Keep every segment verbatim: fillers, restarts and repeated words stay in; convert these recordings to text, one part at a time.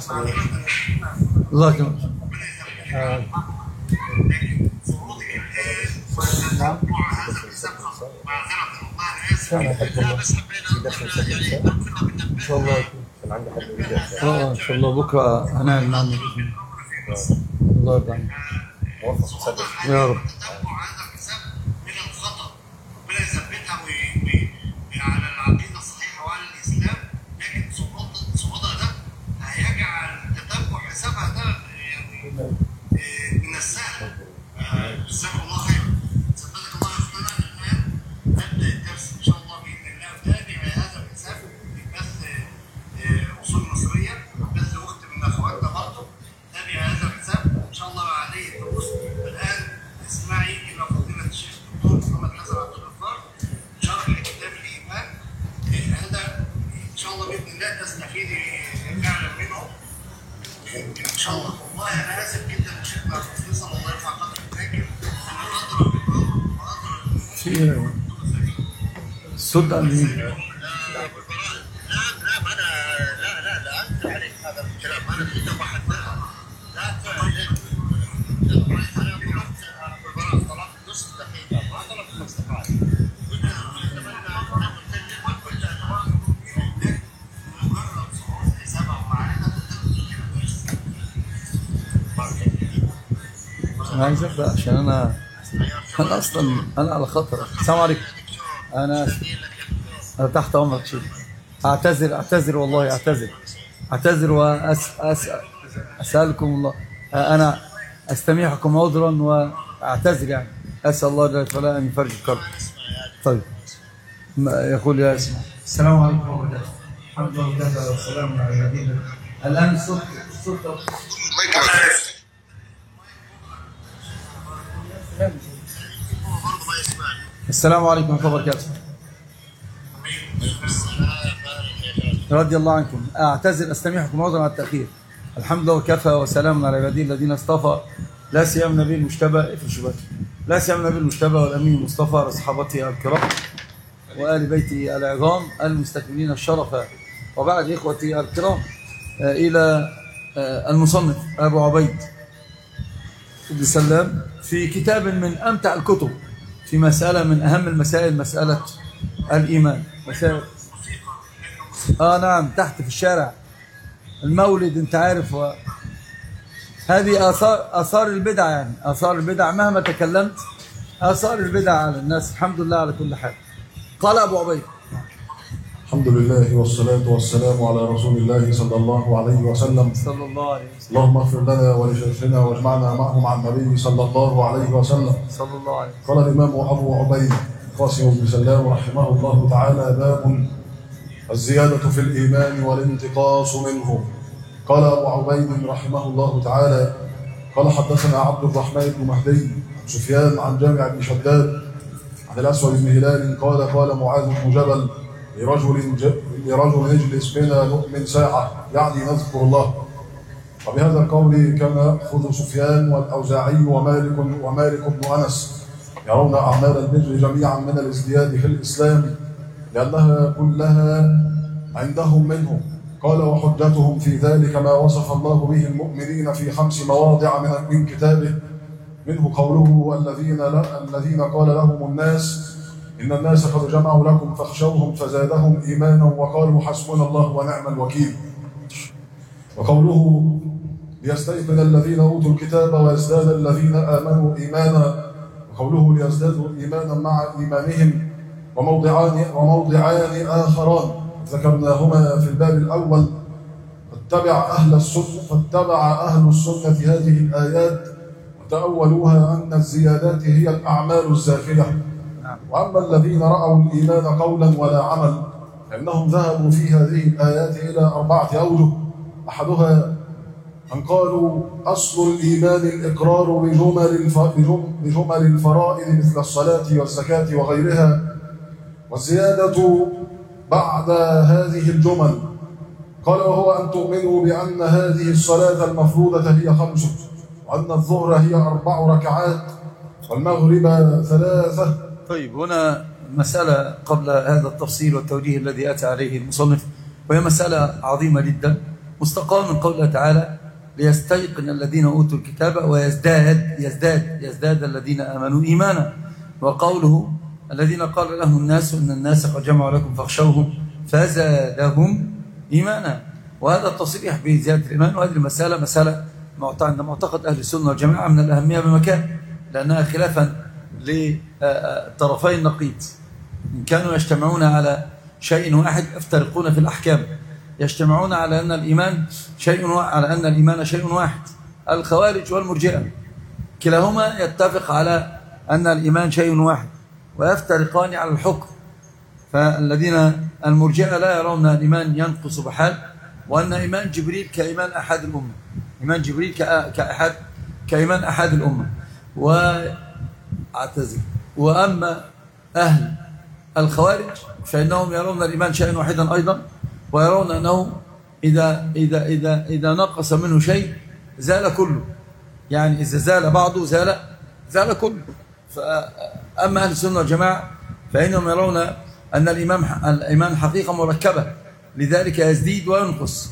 الله يكرمك. نعم. ان شاء الله كان عندي حد يريد اه ان شاء الله بكره هنعمل معنا باذن الله. الله يرضى عنك. موفق وسدد يا رب. الصوت ده مين؟ لا لا ما انا لا لا لا انت عليك هذا الكلام انا كنت بحثها لا تعلن انا طلبت بالبراءة طلبت نصف دقيقة ما طلبت خمس دقائق قلت اتمنى قلت مجرد صعود حسابها معنا انا عايز ابدا عشان انا انا اصلا انا على خطر. السلام عليكم. انا انا تحت امرك شيخ. اعتذر اعتذر والله اعتذر اعتذر واسال اسالكم الله. انا استميحكم عذرا واعتذر يعني اسال الله جل وعلا ان يفرج الكرب. طيب يقول يا اسمع. السلام عليكم ورحمه الله. الحمد لله والسلام على نبينا. الان الصوت الصوت السلام عليكم ورحمه الله وبركاته. رضي الله عنكم. اعتذر استميحكم عذرا على التاخير. الحمد لله وكفى وسلام على عباده الذين اصطفى لا سيما النبي المجتبى في شبهه لا سيما النبي المجتبى والامين المصطفى لاصحابته الكرام وال بيته العظام المستكملين الشرف. وبعد اخوتي الكرام الى المصنف ابو عبيد بن سلام في كتاب من امتع الكتب في مساله من اهم المسائل مساله الايمان. مسائل اه نعم تحت في الشارع المولد انت عارف. و... هذه اثار اثار البدع يعني اثار البدع مهما تكلمت اثار البدع على الناس. الحمد لله على كل حال. قال ابو عبيد الحمد لله والصلاة والسلام على رسول الله صلى الله عليه وسلم. صلى الله عليه وسلم. اللهم اغفر لنا ولشيخنا واجمعنا معه مع النبي صلى الله عليه وسلم. صلى الله عليه وسلم. قال الإمام أبو عبيد قاسم بن سلام رحمه الله تعالى: باب الزيادة في الإيمان والانتقاص منه. قال أبو عبيد رحمه الله تعالى: قال حدثنا عبد الرحمن بن مهدي سفيان عن جامع بن شداد عن الأسود بن هلال قال قال معاذ بن جبل لرجل ج... لرجل اجلس بنا نؤمن ساعة يعني نذكر الله. وبهذا القول كان يأخذ سفيان والأوزاعي ومالك ومالك بن أنس يرون أعمال البر جميعا من الازدياد في الإسلام لأنها كلها عندهم منه. قال وحجتهم في ذلك ما وصف الله به المؤمنين في خمس مواضع من, من كتابه منه قوله الذين, لا الذين قال لهم الناس إن الناس قد جمعوا لكم فاخشوهم فزادهم إيمانا وقالوا حسبنا الله ونعم الوكيل. وقوله ليستيقن الذين أوتوا الكتاب ويزداد الذين آمنوا إيمانا وقوله ليزدادوا إيمانا مع إيمانهم وموضعان, وموضعان آخران ذكرناهما في الباب الأول. فاتبع أهل السنة, فاتبع أهل السنة هذه الآيات وتأولوها أن الزيادات هي الأعمال الزاكية. وأما الذين رأوا الإيمان قولا ولا عمل فإنهم ذهبوا في هذه الآيات إلى أربعة أوجه. أحدها أن قالوا أصل الإيمان الإقرار بجمل, بجمل الفرائض مثل الصلاة والزكاة وغيرها والزيادة بعد هذه الجمل. قال وهو أن تؤمنوا بأن هذه الصلاة المفروضة هي خمس وأن الظهر هي أربع ركعات والمغرب ثلاثة. طيب هنا مسألة قبل هذا التفصيل والتوجيه الذي أتى عليه المصنف وهي مسألة عظيمة جدا مستقى من قوله تعالى ليستيقن الذين أوتوا الكتاب ويزداد يزداد يزداد الذين آمنوا إيمانا. وقوله الذين قال لهم الناس إن الناس قد جمعوا لكم فاخشوهم فزادهم إيمانا. وهذا التصريح بزيادة الإيمان، وهذه المسألة مسألة عند معتقد أهل السنة والجماعة من الأهمية بمكان، لأنها خلافا لطرفي النقيض. إن كانوا يجتمعون على شيء واحد يفترقون في الأحكام. يجتمعون على أن الإيمان شيء على أن الإيمان شيء واحد، الخوارج والمرجئة كلاهما يتفق على أن الإيمان شيء واحد ويفترقان على الحكم. فالذين المرجئة لا يرون أن الإيمان ينقص بحال، وأن إيمان جبريل كإيمان أحد الأمة، إيمان جبريل كأحد كإيمان أحد الأمة. وأعتذر وأما أهل الخوارج فإنهم يرون الإيمان شيئا واحدا أيضا، ويرون أنه إذا, إذا, إذا, إذا نقص منه شيء زال كله، يعني إذا زال بعضه زال زال كله. فأما أهل السنة والجماعة فإنهم يرون أن الإيمان الإيمان حقيقة مركبة، لذلك يزيد وينقص،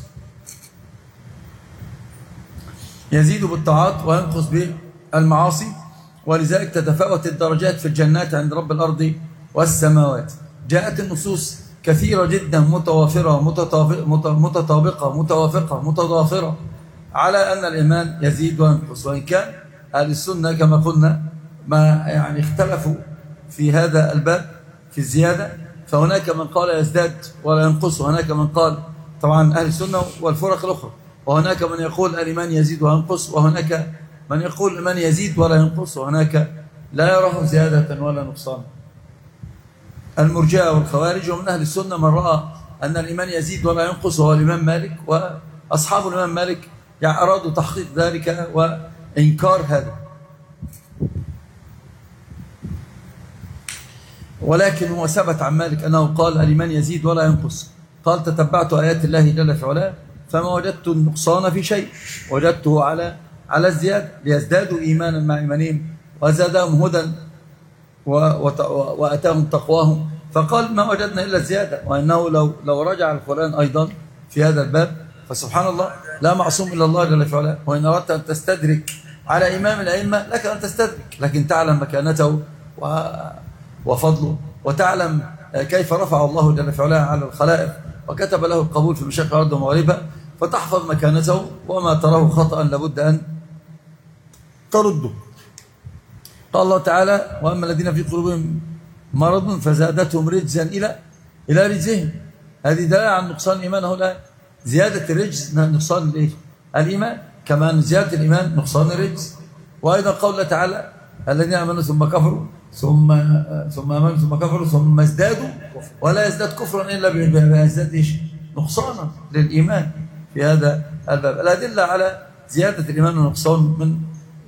يزيد بالطاعات وينقص بالمعاصي، ولذلك تتفاوت الدرجات في الجنات عند رب الأرض والسماوات. جاءت النصوص كثيرة جدا متوافرة متطابقة متوافقة متضافرة على أن الإيمان يزيد وينقص. وإن كان أهل السنة كما قلنا ما يعني اختلفوا في هذا الباب في الزيادة، فهناك من قال يزداد ولا ينقص، وهناك من قال طبعا أهل السنة والفرق الأخرى، وهناك من يقول الإيمان يزيد وينقص، وهناك من يقول الإيمان يزيد ولا ينقص، وهناك لا يراه زيادة ولا نقصان. المرجئة والخوارج. ومن أهل السنة من رأى أن الإيمان يزيد ولا ينقص وهو الإمام مالك، وأصحاب الإمام مالك يعني أرادوا تحقيق ذلك وإنكار هذا. ولكن هو ثبت عن مالك أنه قال الإيمان يزيد ولا ينقص. قال تتبعت آيات الله جل في علاه فما وجدت النقصان في شيء، وجدته على على الزيادة، ليزدادوا إيمانا مع إيمانهم وزادهم هدى وأتاهم تقواهم. فقال ما وجدنا إلا الزيادة، وأنه لو لو رجع القرآن أيضا في هذا الباب فسبحان الله لا معصوم إلا الله جل في علاه. وإن أردت أن تستدرك على إمام الأئمة لك أن تستدرك، لكن تعلم مكانته وفضله، وتعلم كيف رفع الله جل في علاه على الخلائق وكتب له القبول في مشاق الأرض ومغاربها، فتحفظ مكانته، وما تراه خطأ لابد أن ترده. قال الله تعالى وأما الذين في قلوبهم مرض فزادتهم رجزا إلى إلى رجزهم. هذه دلالة عن نقصان الإيمان. هؤلاء زيادة الرجز نقصان الإيه؟ الإيمان، كما أن زيادة الإيمان نقصان الرجز. وأيضا قول الله تعالى الذين آمنوا ثم كفروا ثم ثم آمنوا ثم كفروا ثم ازدادوا، ولا يزداد كفرا إلا بيزداد إيش؟ نقصانا للإيمان في هذا الباب. الأدلة على زيادة الإيمان ونقصان من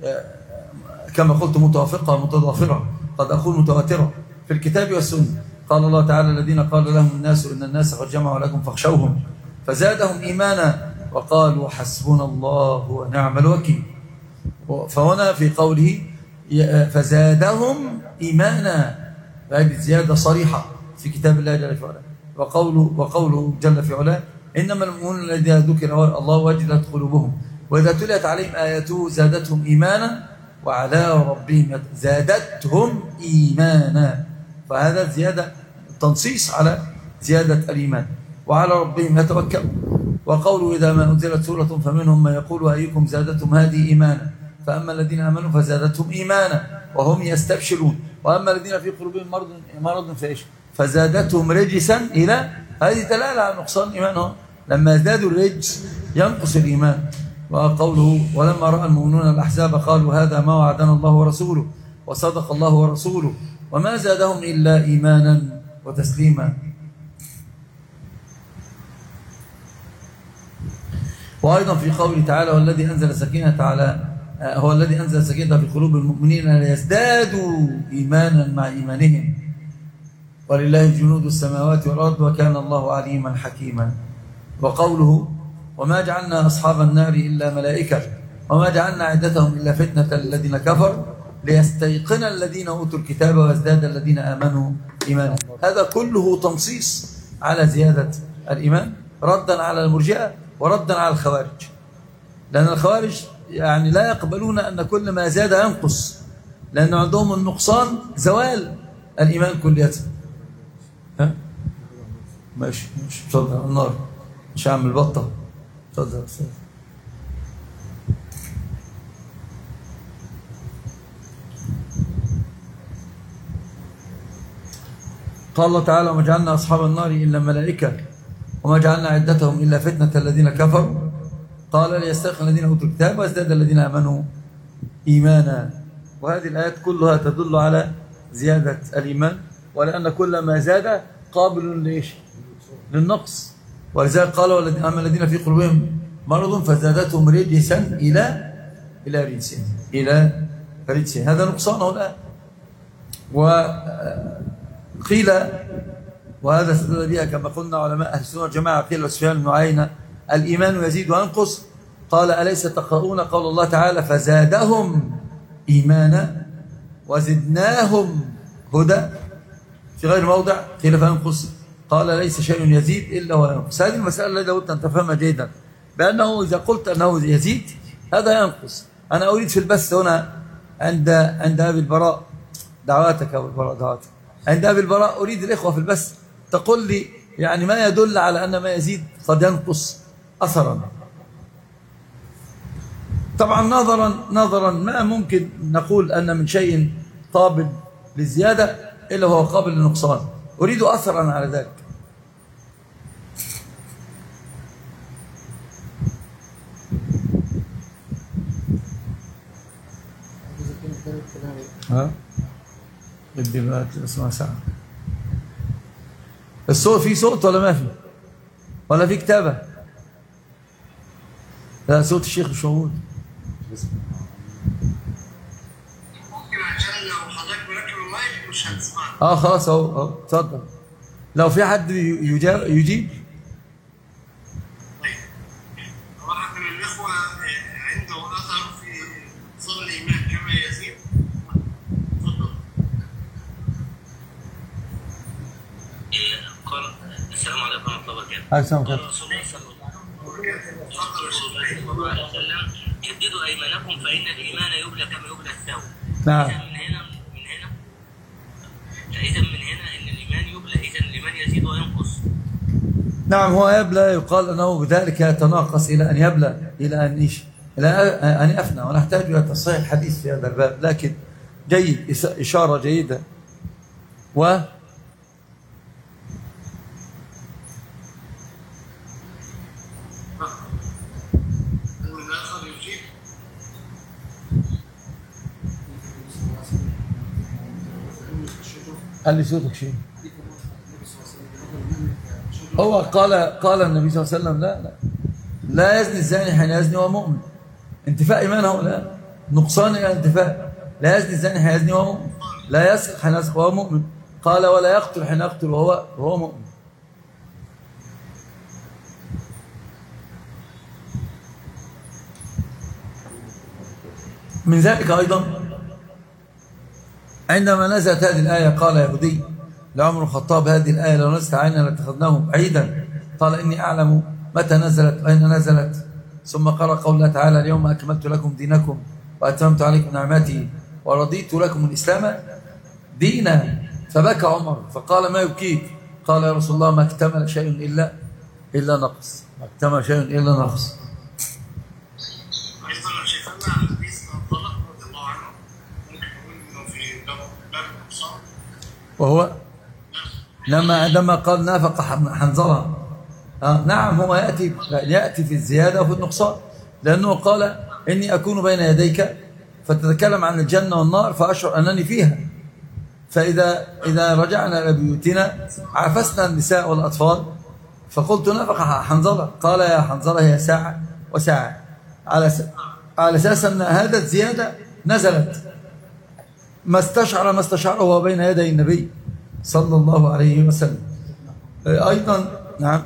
كما قلت متوافقة متضافرة، قد أقول متواترة في الكتاب والسنة. قال الله تعالى الذين قال لهم الناس إن الناس قد جمعوا لكم فاخشوهم فزادهم إيمانا وقالوا حسبنا الله ونعم الوكيل. فهنا في قوله فزادهم إيمانا، هذه زيادة صريحة في كتاب الله جل في علاه. وقوله, وقوله جل في علاه إنما المؤمنون الذين ذكر الله وجلت قلوبهم وإذا تليت عليهم آياته زادتهم إيمانا وعلى ربهم زادتهم إيمانا. فهذا زيادة تنصيص على زيادة الإيمان. وعلى ربهم يتوكلون. وقوله إذا ما أنزلت سورة فمنهم من يقول أيكم زادتهم هذه إيمانا فأما الذين آمنوا فزادتهم إيمانا وهم يستبشرون وأما الذين في قلوبهم مرض مرض فإيش فزادتهم رجسا إلى. هذه دلالة على نقصان إيمانهم، لما ازدادوا الرجس ينقص الإيمان. وقوله ولما رأى المؤمنون الأحزاب قالوا هذا ما وعدنا الله ورسوله وصدق الله ورسوله وما زادهم إلا إيمانا وتسليما. وأيضا في قوله تعالى والذي أنزل السكينة على هو الذي أنزل السكينة في قلوب المؤمنين ليزدادوا إيمانا مع إيمانهم ولله جنود السماوات والأرض وكان الله عليما حكيما. وقوله وما جعلنا أصحاب النار إلا ملائكة وما جعلنا عدتهم إلا فتنة الذين كفروا ليستيقن الذين أوتوا الكتاب ويزداد الذين آمنوا إيمانا. هذا كله تنصيص على زيادة الإيمان ردا على المرجئة وردا على الخوارج، لأن الخوارج يعني لا يقبلون أن كل ما زاد ينقص، لأن عندهم النقصان زوال الإيمان كلية. ها؟ ماشي ماشي، اتفضل. النار مش هعمل بطة. اتفضل. قال الله تعالى: وما جعلنا أصحاب النار إلا ملائكة وما جعلنا عدتهم إلا فتنة الذين كفروا قال ليستيقن الذين أوتوا الكتاب ويزداد الذين آمنوا إيمانا. وهذه الآيات كلها تدل على زيادة الإيمان، ولأن كل ما زاد قابل لإيش؟ للنقص. ولذلك قال: أما الذين في قلوبهم مرض فزادتهم رجسا إلى إلى رجسهم إلى رجسهم. هذا نقصانه الآن. وقيل، وهذا استدل بها كما قلنا علماء أهل السنة والجماعة، قيل لسفيان بن عيينة: الإيمان يزيد وينقص. قال: أليس تقرؤون قول الله تعالى: فزادهم إيمانا وزدناهم هدى؟ في غير موضع قيل فينقص. قال: ليس شيء يزيد إلا وينقص. هذه المسألة التي أردت أن تفهمها جيدا، بأنه إذا قلت أنه يزيد هذا ينقص. أنا أريد في البث هنا عند عند أبي البراء، دعواتك أبو البراء دعواتك، عند أبي البراء أريد الإخوة في البث تقول لي يعني ما يدل على أن ما يزيد قد ينقص أثرا. طبعا نظرا نظرا ما ممكن نقول أن من شيء قابل للزيادة إلا هو قابل للنقصان. أريد أثرا على ذلك. ها بدي بقى اسمع ساعة. الصوت في صوت ولا ما في؟ ولا في كتابة؟ لا، صوت الشيخ مش موجود. ممكن عشان لو حضرتك مركب المايك مش هتسمع. اه خلاص اهو اهو اتفضل. لو في حد يجاب يجيب. واحد من الإخوة عنده أثر في صلة الإيمان كما يزيد. تفضل. قال: السلام عليكم ورحمة الله وبركاته. عليكم السلام. قال رسول الله صلى الله عليه وسلم: جددوا أيمانكم فإن الإيمان يبلى كما يبلى الثوب. نعم. إذا من هنا من هنا فإذا من هنا إن الإيمان يبلى، إذا الإيمان يزيد وينقص. نعم، هو يبلى، يقال أنه بذلك يتناقص إلى أن يبلى، إلى أن إيش؟ إلى أن يفنى. ونحتاج إلى تصحيح الحديث في هذا الباب، لكن جيد، إشارة جيدة. و قال لي صوتك شيء. هو قال قال النبي صلى الله عليه وسلم: لا لا لا يزني الزاني حين يزني وهو مؤمن. انتفاء إيمانه، لا نقصان إلى انتفاء. لا يزني الزاني حين يزني وهو مؤمن، لا يسرق حين يسرق وهو مؤمن. قال: ولا يقتل حين يقتل وهو وهو مؤمن. من ذلك أيضا عندما نزلت هذه الآية قال يهودي لعمر الخطاب: هذه الآية لو نزلت علينا لاتخذناه عيدا. قال: إني أعلم متى نزلت وأين نزلت. ثم قرأ قول الله تعالى: اليوم أكملت لكم دينكم وأتممت عليكم نعمتي ورضيت لكم الإسلام دينا. فبكى عمر فقال: ما يبكيك؟ قال: يا رسول الله ما اكتمل شيء إلا إلا نقص، ما اكتمل شيء إلا نقص. أيضا شيخنا حديث الطلاق رضي الله عنه ممكن نقول إنه في باب النقصان، وهو لما عندما قال نافق حنظلة. آه نعم، هو يأتي يأتي في الزيادة وفي النقصان، لأنه قال: إني أكون بين يديك فتتكلم عن الجنة والنار فأشعر أنني فيها، فإذا إذا رجعنا إلى بيوتنا عافسنا النساء والأطفال. فقلت: نافق حنظلة. قال: يا حنظلة هي ساعة وساعة، على على أساس أن هذا الزيادة نزلت ما استشعر ما استشعره وهو بين يدي النبي صلى الله عليه وسلم. أيضا نعم.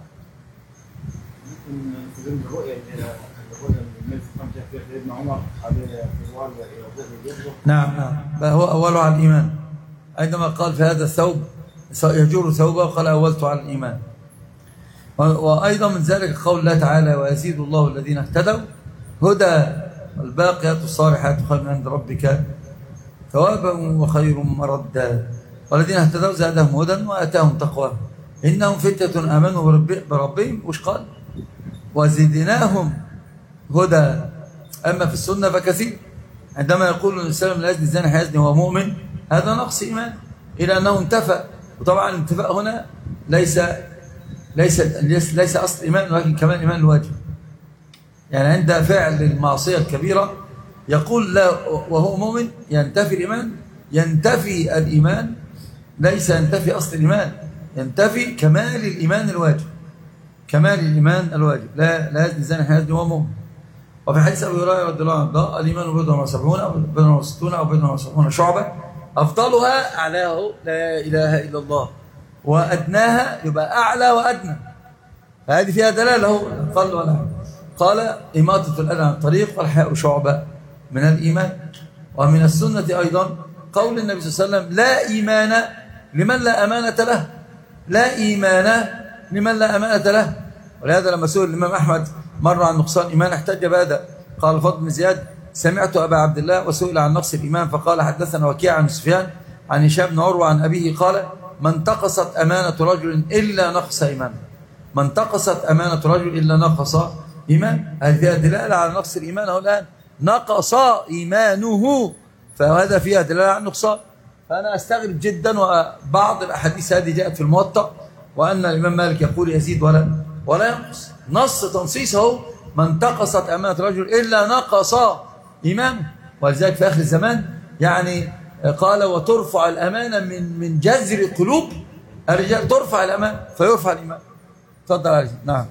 نعم نعم، هو أوله على الإيمان. عندما قال في هذا الثوب يجور ثوبه قال: أولت على الإيمان. وأيضا من ذلك قول الله تعالى ويزيد الله الذين اهتدوا هدى الباقيات الصالحات خير من عند ربك ثوابا وخير مردا والذين اهتدوا زادهم هدى وآتاهم تقواهم إنهم فتية آمنوا بربهم وش قال وزدناهم هدى. أما في السنة فكثير عندما يقول الإنسان لا يزني الزاني حيزني وهو مؤمن هذا نقص إيمان إلى أنه انتفى. وطبعا الانتفاء هنا ليس ليس ليس أصل إيمان ولكن كمان إيمان الواجب. يعني عند فعل المعصية الكبيرة يقول لا وهو مؤمن ينتفي الإيمان ينتفي الإيمان ليس ينتفي أصل الإيمان ينتفي كمال الإيمان الواجب كمال الإيمان الواجب لا لا يزني الزاني حيزني وهو مؤمن. وفي حديث أبي هريرة رضي الله عنه الإيمان بضع وسبعون أو بضع وستون أو بضع وسبعون شعبة أفضلها أعلاه لا إله إلا الله وأدناها يبقى أعلى وأدنى. فهذه فيها دلالة قال ولا قال إماطة الأذى عن الطريق والحياء شعبة من الإيمان. ومن السنة أيضا قول النبي صلى الله عليه وسلم لا إيمان لمن لا أمانة له لا إيمان لمن لا أمانة له. ولهذا لما سئل الإمام أحمد مر عن نقصان الإيمان احتج بهذا قال الفضل بن زياد سمعت أبا عبد الله وسئل عن نقص الإيمان فقال حدثنا وكيع عن سفيان عن هشام بن عروة عن أبيه قال ما انتقصت أمانة رجل إلا نقص إيمان ما انتقصت أمانة رجل إلا نقص إيمان. هذه دلالة على نقص الإيمان. هو الآن نقص إيمانه فهذا فيها دلالة على النقصان. فأنا أستغرب جدا وبعض الأحاديث هذه جاءت في الموطأ وأن الإمام مالك يقول يزيد ولا ولا ينقص نص تنصيصه ما انتقصت أمانة رجل إلا نقص إيمانه. ولذلك في آخر الزمان يعني قال وترفع الأمانة من من جذر قلوب الرجال ترفع الأمانة فيرفع الإيمان. تفضل عليه. نعم.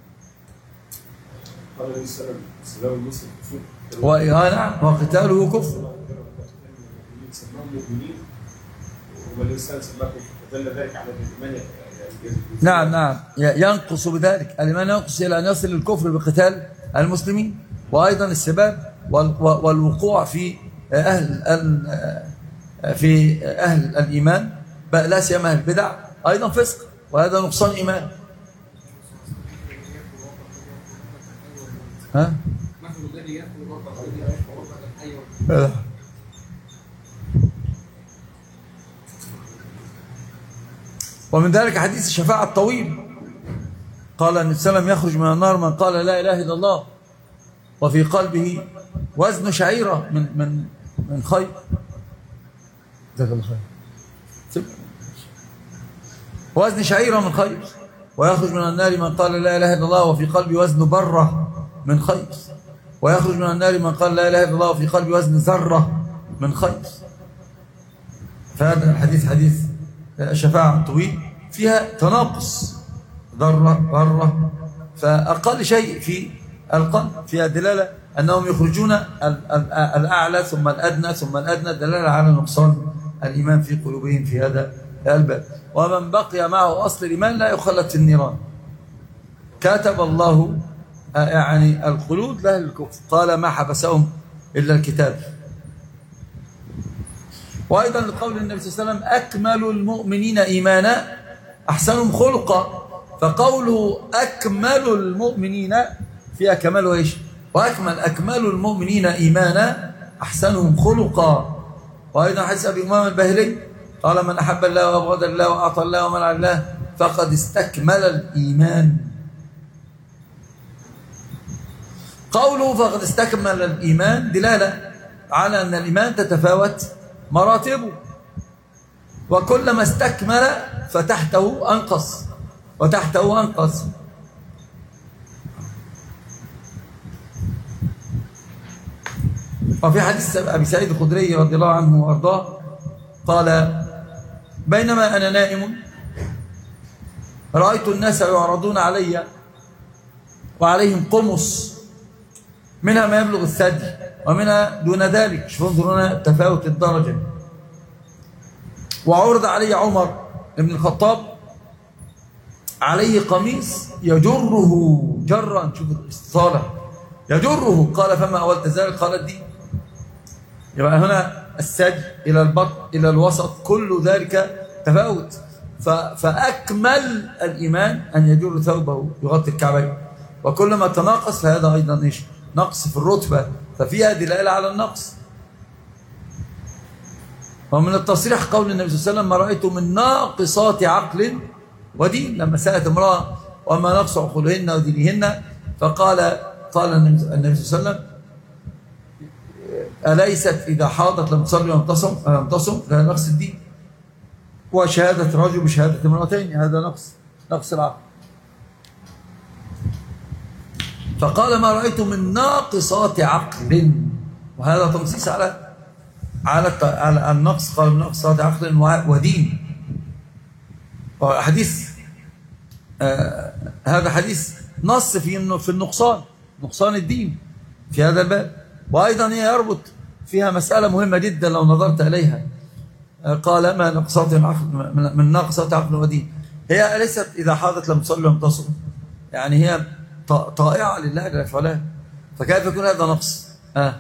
قال عليه السلام سلام المسلم كفر وإهانة وقتاله كفر. سماهم مؤمنين والإنسان سماكم فدل ذلك على الإيمان. نعم نعم ينقص بذلك الإيمان ينقص إلى أن يصل الكفر بقتال المسلمين. وأيضا السباب والوقوع في أهل في أهل الإيمان لا سيما أهل البدع أيضا فسق وهذا نقصان إيمان. ها؟ ومن ذلك حديث الشفاعة الطويل قال النبي صلى الله عليه وسلم يخرج من النار من قال لا إله إلا الله وفي قلبه وزن شعيرة من من من خير. جزاك الله خير. وزن شعيرة من خير. ويخرج من النار من قال لا إله إلا الله وفي قلبه وزن برة من خير. ويخرج من النار من قال لا إله إلا الله وفي قلبه وزن ذرة من خير. فهذا الحديث حديث الشفاعة طويل فيها تناقص ذرة ذرة فأقل شيء في القلب فيها دلالة أنهم يخرجون الأعلى ثم الأدنى ثم الأدنى دلالة على نقصان الإيمان في قلوبهم في هذا الباب. ومن بقي معه أصل الإيمان لا يخلد في النيران كتب الله يعني الخلود له الكفر قال ما حبسهم إلا الكتاب. وأيضا لقول النبي صلى الله عليه وسلم أكمل المؤمنين إيمانا أحسنهم خلقا. فقوله أكمل المؤمنين فيها كمال وإيش وأكمل أكمل المؤمنين إيمانا أحسنهم خلقا. وأيضا حديث أبي أمامة الباهلي قال من أحب الله وأبغض الله وأعطى الله ومنع الله فقد استكمل الإيمان. قوله فقد استكمل الإيمان دلالة على أن الإيمان تتفاوت مراتبه وكلما استكمل فتحته أنقص وتحته أنقص. وفي حديث أبي سعيد الخدري رضي الله عنه وأرضاه قال بينما أنا نائم رأيت الناس يعرضون علي وعليهم قمص منها ما يبلغ الثدي ومنها دون ذلك. شوفوا انظرون تفاوت الدرجة. وعرض علي عمر بن الخطاب عليه قميص يجره جرا شوف الاستطالة يجره قال فما أولت ذلك قال الدين. يبقى هنا السج إلى البطن إلى الوسط كل ذلك تفاوت. فأكمل الإيمان أن يجر ثوبه يغطي الكعبين، وكلما تناقص فهذا أيضا إيش؟ نقص في الرتبة، ففيها دلالة على النقص. ومن التصريح قول النبي صلى الله عليه وسلم: ما رأيت من ناقصات عقل ودين. لما سألت امرأة: وما نقص عقولهن ودينهن؟ فقال قال النبي صلى الله عليه وسلم: أليست إذا حاضت لم تصلي ولم تصم لم تصم؟ لا، نقص الدين. وشهادة رجل بشهادة امرأتين، هذا نقص نقص العقل. فقال: ما رأيت من ناقصات عقل، وهذا تنصيص على على على النقص. قال: من ناقصات عقل ودين. وحديث آه هذا حديث نص في في النقصان، نقصان الدين في هذا الباب. وأيضا هي يربط فيها مسألة مهمة جدا لو نظرت إليها. قال: ما نقصات عقل من ناقصات عقل ودين. هي ليست إذا حاضت لم تصلي لم تصم، يعني هي طائعة لله جل وعلا، فكيف يكون هذا نقص؟ آه.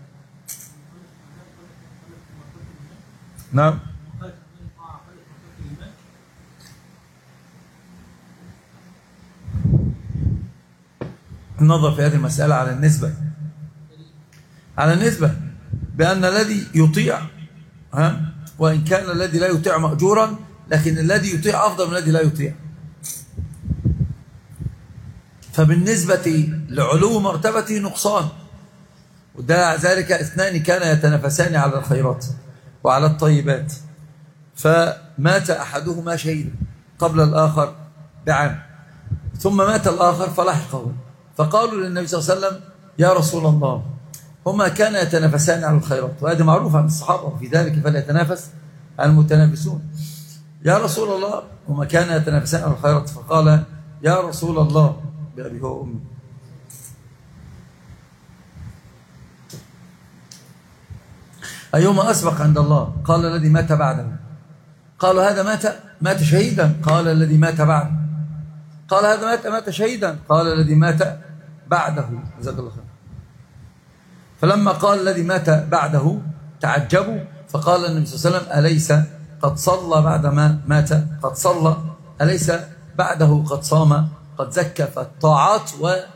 نعم. النظر في هذه المسألة على النسبة، على النسبة بأن الذي يطيع، ها، وإن كان الذي لا يطيع مأجورا، لكن الذي يطيع أفضل من الذي لا يطيع. فبالنسبة لعلو مرتبته نقصان، وده ذلك اثنان كان يتنافسان على الخيرات وعلى الطيبات، فمات أحدهما شهيدا قبل الآخر بعام، ثم مات الآخر فلحقه، فقالوا للنبي صلى الله عليه وسلم: يا رسول الله، هما كانا يتنافسان على الخيرات، وهذا معروف عن الصحابة، وفي ذلك فليتنافس المتنافسون. يا رسول الله، هما كانا يتنافسان على الخيرات، فقال: يا رسول الله بأبي هو أمي، أيهما أسبق عند الله؟ قال: الذي مات بعده. قالوا: هذا مات مات شهيدا. قال: الذي مات بعده. قال: هذا مات مات شهيدا. قال: الذي مات بعده. جزاك الله خير. فلما قال الذي مات بعده تعجبوا، فقال النبي صلى الله عليه وسلم: أليس قد صلى بعدما مات؟ قد صلى. أليس بعده قد صام؟ قد زكى. فالطاعات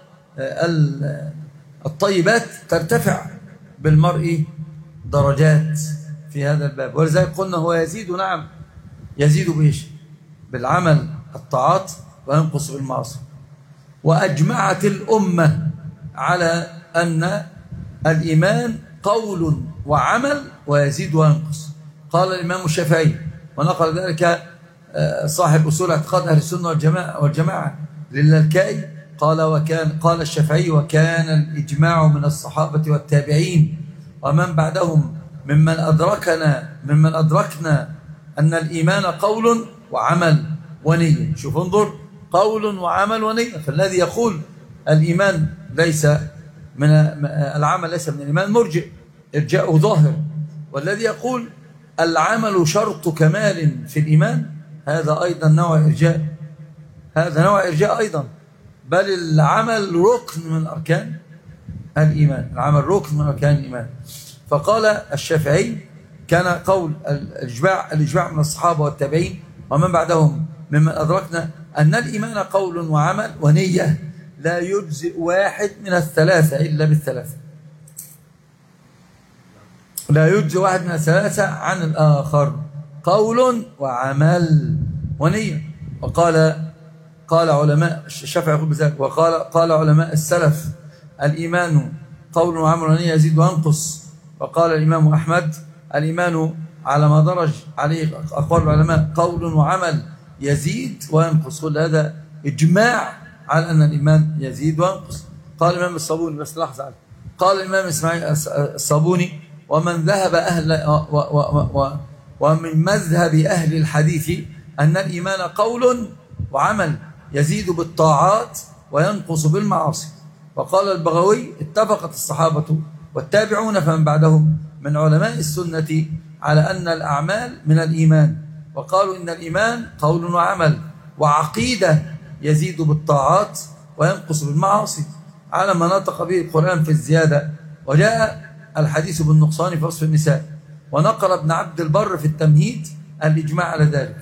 والطيبات ترتفع بالمرء درجات في هذا الباب، ولذلك قلنا هو يزيد، نعم يزيد بإيش؟ بالعمل الطاعات، وينقص بالمعاصي. وأجمعت الأمة على أن الإيمان قول وعمل ويزيد وينقص. قال الإمام الشافعي، ونقل ذلك صاحب أصول اعتقاد أهل السنة والجماعة, والجماعة للالكائي، قال وكان قال الشافعي: وكان الإجماع من الصحابة والتابعين ومن بعدهم ممن أدركنا ممن أدركنا أن الإيمان قول وعمل ونية. شوف انظر، قول وعمل ونية. فالذي يقول الإيمان ليس من العمل ليس من الإيمان مرجئ، إرجاؤه ظاهر. والذي يقول العمل شرط كمال في الإيمان، هذا أيضا نوع إرجاء، هذا نوع إرجاء أيضا، بل العمل ركن من أركان الإيمان، العمل ركن من أركان الإيمان. فقال الشافعي: كان قول الإجماع الإجماع من الصحابة والتابعين ومن بعدهم ممن أدركنا أن الإيمان قول وعمل ونية، لا يجزئ واحد من الثلاثة إلا بالثلاثة، لا يجزئ واحد من الثلاثة عن الآخر، قول وعمل ونية. وقال قال علماء الشافعي يقول بذلك، وقال قال علماء السلف: الإيمان قول وعمل ونية يزيد وينقص. وقال الإمام أحمد: الإيمان على ما درج عليه أقوال العلماء قول وعمل يزيد وينقص. كل هذا إجماع على أن الإيمان يزيد وينقص. قال الإمام الصابوني، بس لحظة عليه، قال الإمام إسماعيل الصابوني: ومن ذهب أهل و و و ومن مذهب أهل الحديث أن الإيمان قول وعمل يزيد بالطاعات وينقص بالمعاصي. وقال البغوي: اتفقت الصحابة والتابعون فمن بعدهم من علماء السنة على أن الأعمال من الإيمان، وقالوا إن الإيمان قول وعمل وعقيدة يزيد بالطاعات وينقص بالمعاصي، على ما نطق به القرآن في الزيادة. وجاء الحديث بالنقصان في وصف النساء. ونقل ابن عبد البر في التمهيد الإجماع على ذلك.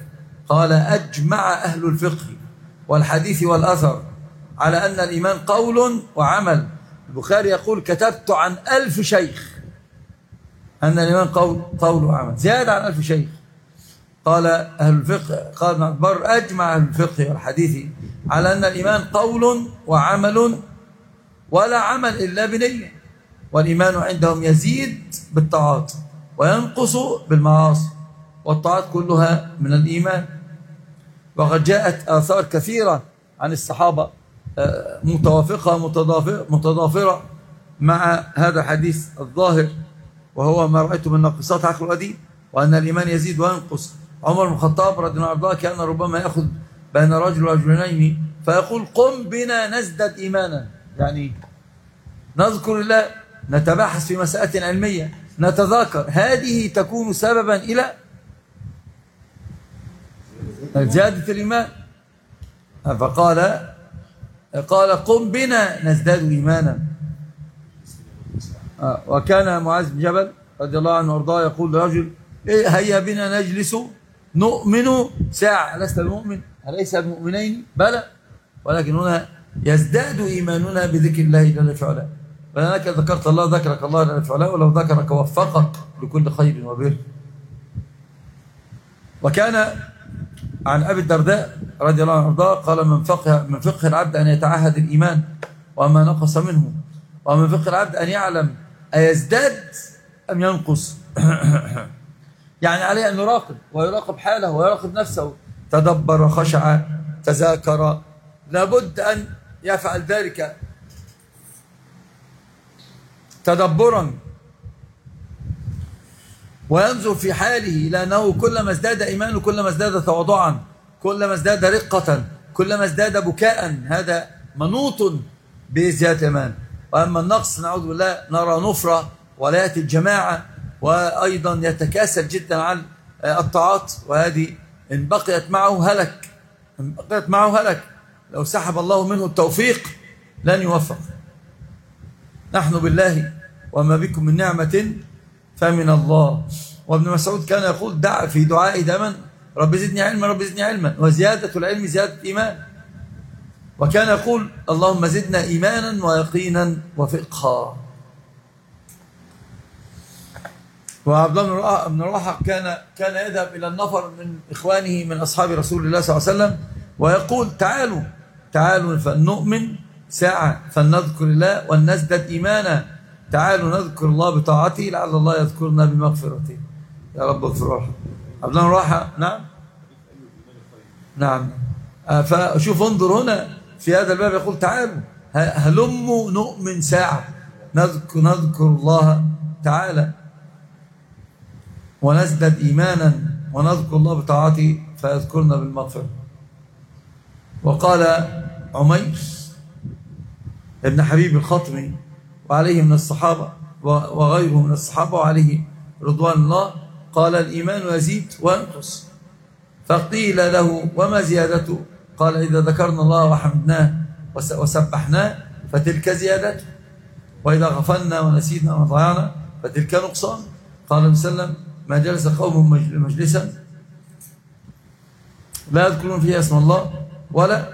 قال أجمع أهل الفقه والحديث والأثر على أن الإيمان قول وعمل. البخاري يقول كتبت عن ألف شيخ أن الإيمان قول, قول وعمل، زيادة عن ألف شيخ. قال أهل الفقه، قال ابن عبد البر أجمع أهل الفقه والحديث على أن الإيمان قول وعمل ولا عمل إلا بنية، والإيمان عندهم يزيد بالطاعات وينقص بالمعاصي، والطاعات كلها من الإيمان. وقد جاءت آثار كثيرة عن الصحابة متوافقة متضافرة مع هذا الحديث الظاهر، وهو ما رأيت من ناقصات عقل الأديب، وأن الإيمان يزيد وينقص. عمر بن الخطاب رضي الله عنه كان ربما يأخذ بين رجل ورجلين فيقول قم بنا نزدد إيمانا، يعني نذكر الله، نتباحث في مسألة علمية، نتذاكر، هذه تكون سببا إلى زيادة الإيمان. فقال قال قم بنا نزداد إيمانا. وكان معاذ بن جبل رضي الله عنه وارضاه يقول لرجل هيا بنا نجلس نؤمن ساعة، لست بمؤمن؟ أليس بمؤمنين؟ بلى، ولكن هنا يزداد إيماننا بذكر الله جل في علاه، فلأنك ذكرت الله ذكرك الله جل في علاه، ولو ذكرك وفقك لكل خير وبر. وكان عن أبي الدرداء رضي الله عنه وارضاه قال من فقه من فقه العبد أن يتعهد الإيمان وما نقص منه، ومن فقه العبد أن يعلم أيزداد أم ينقص. يعني عليه أن يراقب ويراقب حاله ويراقب نفسه، تدبر وخشع تذاكر، لابد أن يفعل ذلك تدبرا وينظر في حاله، لأنه كلما ازداد إيمانه كلما ازداد تواضعا، كلما ازداد رقة، كلما ازداد بكاء، هذا منوط بزيادة إيمان. وأما النقص نعوذ بالله نرى نفرة ولا يأتي الجماعة، وأيضا يتكاسل جدا عن الطاعات، وهذه إن بقيت معه هلك، إن بقيت معه هلك، لو سحب الله منه التوفيق لن يوفق. نحن بالله وما بكم من نعمة فمن الله. وابن مسعود كان يقول دع في دعائي دائما رب زدني علما رب زدني علما، وزيادة العلم زيادة إيمان. وكان يقول اللهم زدنا إيمانا ويقينا وفقها. وعبد الله بن رواحة كان كان يذهب إلى النفر من إخوانه من أصحاب رسول الله صلى الله عليه وسلم ويقول تعالوا تعالوا فلنؤمن ساعة فلنذكر الله ولنزدد إيمانا، تعالوا نذكر الله بطاعته لعل الله يذكرنا بمغفرته، يا رب اغفر ورحمه. عبد الله بن رواحة نعم نعم. فشوف انظر هنا في هذا الباب يقول تعالوا هلموا نؤمن ساعة، نذكر نذكر الله تعالى ونزدد إيمانا ونذكر الله بطاعته فيذكرنا بالمغفرة. وقال عمير ابن حبيب الخطمي وعليه من الصحابة وغيره من الصحابة وعليه رضوان الله، قال الإيمان يزيد وينقص. فقيل له وما زيادته؟ قال إذا ذكرنا الله وحمدناه وسبحناه فتلك زيادته، وإذا غفلنا ونسينا وضيعنا فتلك نقصان. قال النبي صلى الله عليه وسلم ما جلس قوم مجلسا لا يذكرون فيها اسم الله ولا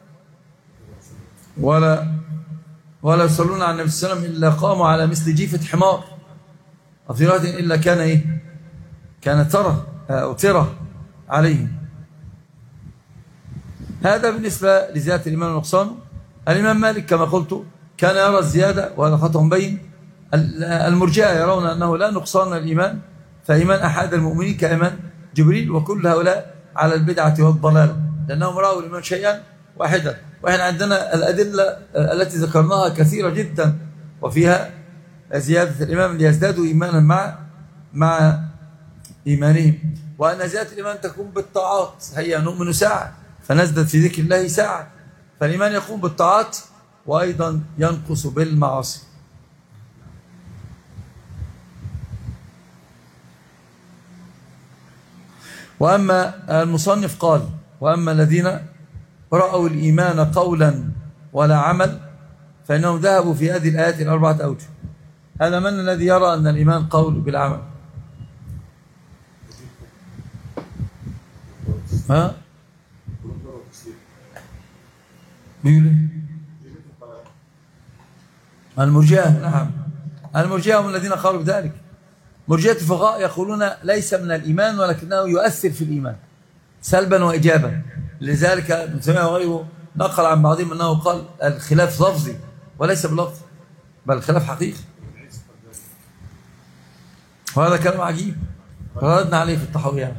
ولا ولا يصلون على النبي صلى الله عليه وسلم إلا قاموا على مثل جيفة حمار، وفي رواية إلا كان إيه؟ كان ترى أو ترى عليهم. هذا بالنسبة لزيادة الإيمان والنقصان. الإمام مالك كما قلت كان يرى الزيادة، وهذا خطأ بين. المرجئة يرون أنه لا نقصان الإيمان، فإيمان أحد المؤمنين كإيمان جبريل، وكل هؤلاء على البدعة والضلال، لأنهم رأوا الإيمان شيئا واحدا. وإحنا عندنا الأدلة التي ذكرناها كثيرة جدا، وفيها زيادة الإيمان ليزدادوا إيمانا مع مع إيمانهم، وأن زيادة الإيمان تكون بالطاعات. هيا نؤمن ساعة فنزدد في ذكر الله ساعة، فالإيمان يقوم بالطاعات وأيضا ينقص بالمعاصي. وأما المصنف قال وأما الذين رأوا الإيمان قولا ولا عمل فإنهم ذهبوا في هذه الآيات الأربعة أوجه. هذا من الذي يرى أن الإيمان قول بالعمل؟ ها؟ بيقول ايه؟ المرجئة، نعم، المرجئة هم الذين قالوا بذلك. مرجئة الفقهاء يقولون ليس من الإيمان ولكنه يؤثر في الإيمان سلبا وإيجابا. لذلك ابن تيمية وغيره نقل عن بعضهم أنه قال الخلاف لفظي وليس بلفظ، بل الخلاف حقيقي، وهذا كلام عجيب ردنا عليه في التحوية.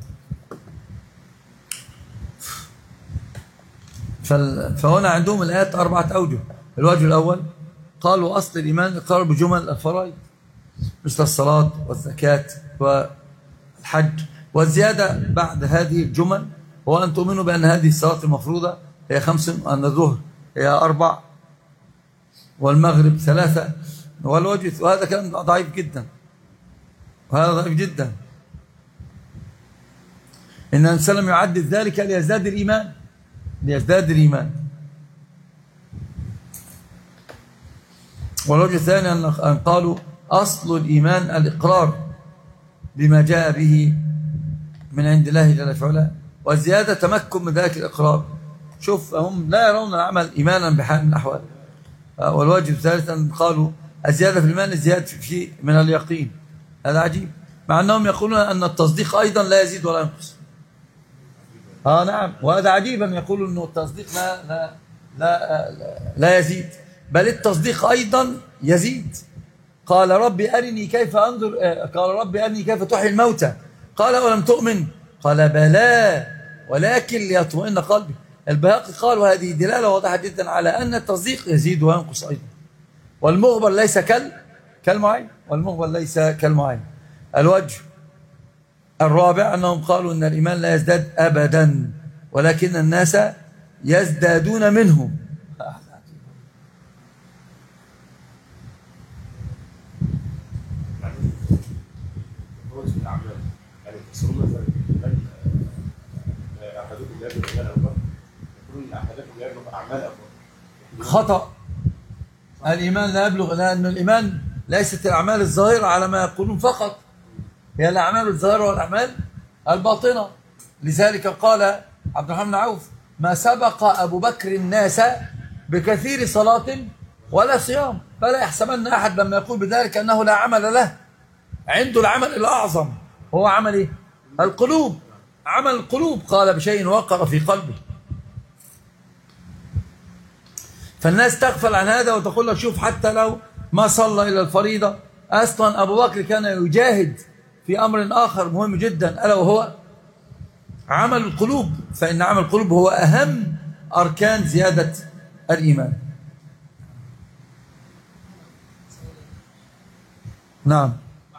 فهنا عندهم الآيات أربعة أوجه. الوجه الأول قالوا أصل الإيمان إقرار بجمل الفرائض مثل الصلاة والزكاة والحج، والزيادة بعد هذه الجمل هو أن تؤمنوا بأن هذه الصلاة المفروضة هي خمس، وأن الظهر هي أربع، والمغرب ثلاثة، والوجه، وهذا كلام ضعيف جدا، وهذا ضعيف جدا. إن الإنسان لم يعدد ذلك ليزداد الإيمان، ليزداد الإيمان. والوجه الثاني أن قالوا أصل الإيمان الإقرار بما جاء به من عند الله جل وعلا، والزيادة تمكن من ذلك الإقرار. شوف، هم لا يرون العمل إيمانا بحال من الأحوال. والوجه الثالث أن قالوا الزيادة في الإيمان الزيادة في من اليقين. هذا عجيب، مع أنهم يقولون أن التصديق أيضا لا يزيد ولا ينقص. آه نعم، وهذا عجيب أن يقولوا أنه التصديق لا, لا, لا, لا يزيد، بل التصديق أيضا يزيد. قال ربي أرني كيف أنظر، قال ربي أرني كيف تحيي الموتى، قال أولم تؤمن، قال بلى ولكن ليطمئن قلبي. البيهقي قال وهذه دلالة واضحة جدا على أن التصديق يزيد وينقص أيضا، والمخبر ليس كال كالمعين، والمخبر ليس كالمعين. الوجه الرابع أنهم قالوا أن الإيمان لا يزداد أبدا ولكن الناس يزدادون منه. خطأ، الإيمان لا يبلغ، لأن الإيمان ليست الأعمال الظاهرة على ما يقولون فقط، هي الأعمال الظاهرة والأعمال الباطنة. لذلك قال عبد الرحمن بن عوف ما سبق أبو بكر الناس بكثير صلاة ولا صيام، فلا يحسبن أحد لما يقول بذلك أنه لا عمل له. عنده العمل الأعظم هو عمل إيه؟ القلوب، عمل القلوب، قال بشيء وقر في قلبه. فالناس تغفل عن هذا وتقول لك شوف حتى لو ما صلى إلى الفريضة، أصلا أبو بكر كان يجاهد في أمر آخر مهم جدا ألا وهو عمل القلوب، فإن عمل القلوب هو أهم أركان زيادة الإيمان. نعم،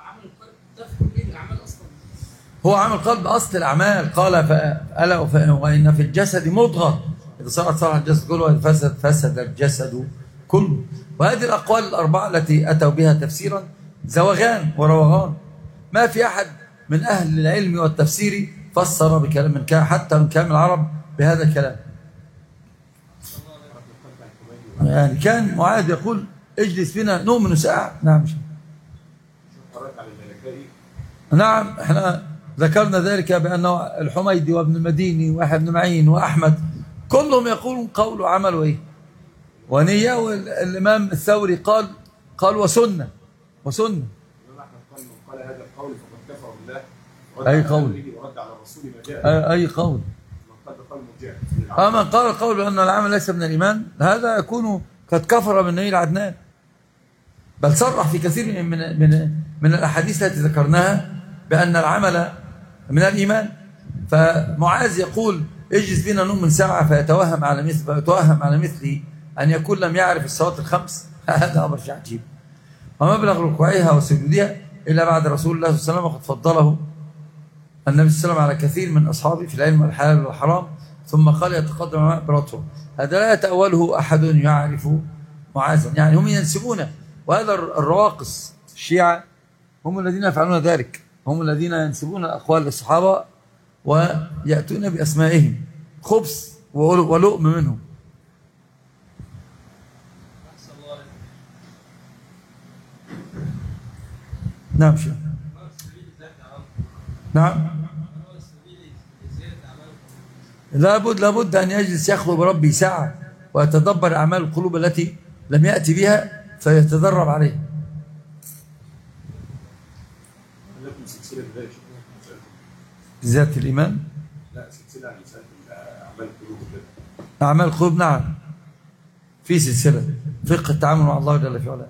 هو عمل القلب أصل الأعمال. قال فألا وإن في الجسد مضغة إذا صلحت صلح الجسد كله وإذا فسد فسد الجسد كله. وهذه الأقوال الأربعة التي أتوا بها تفسيرا زوغان وروغان، ما في أحد من أهل العلم والتفسير فسر بكلام من كان حتى من كلام العرب بهذا الكلام. يعني كان معاذ يقول اجلس بنا نؤمن ساعة. نعم نعم، احنا ذكرنا ذلك بأنه الحميدي وابن المديني ويحيى بن معين وأحمد كلهم يقولون قول وعمل وإيه ونية. والإمام الثوري قال قال وسنة وسنة. قال هذا القول فقد كفر بالله أي قول ورد على الرسول ما جاء. أي قول أما قال القول بأن العمل ليس من الإيمان هذا يكون قد كفر بالنبي العدنان، بل صرح في كثير من من من الأحاديث التي ذكرناها بأن العمل من الإيمان. فمعاذ يقول اجلس بنا نؤمن ساعة فيتوهم على مثل فيتوهم على مثله أن يكون لم يعرف الصلاة الخمس. هذا أمر عجيب. ومبلغ ركوعها وسجودها إلا بعد رسول الله صلى الله عليه وسلم، وقد فضله النبي صلى الله عليه وسلم على كثير من أصحابه في العلم والحلال والحرام، ثم قال يتقدم براتهم. هذا لا يتأوله أحد يعرف معاذا، يعني هم ينسبون، وهذا الرواقص الشيعة هم الذين يفعلون ذلك، هم الذين ينسبون أقوال الصحابة ويأتون بأسمائهم، خبث ولؤم منهم. نعم شيخ. نعم لابد لابد أن يجلس يخلو بربه ساعة ويتدبر أعمال القلوب التي لم يأتي بها فيتدرب عليها. لكن سلسلة ازاي ذات الإيمان؟ لا سلسلة عن مسألة أعمال القلوب كده. أعمال القلوب نعم في سلسلة فقه التعامل مع الله جل في علاه.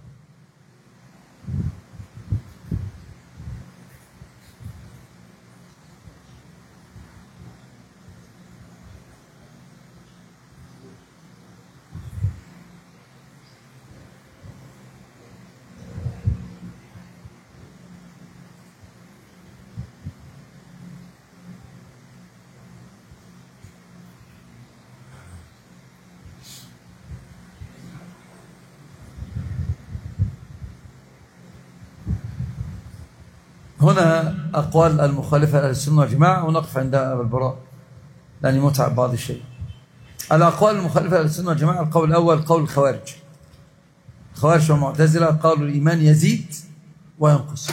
هنا أقوال المخالفة لأهل السنة والجماعة ونقف عندها بالبراء لأني متعب بعض الشيء. الأقوال المخالفة لأهل السنة والجماعة القول الأول قول الخوارج. الخوارج والمعتزلة قالوا الإيمان يزيد وينقص.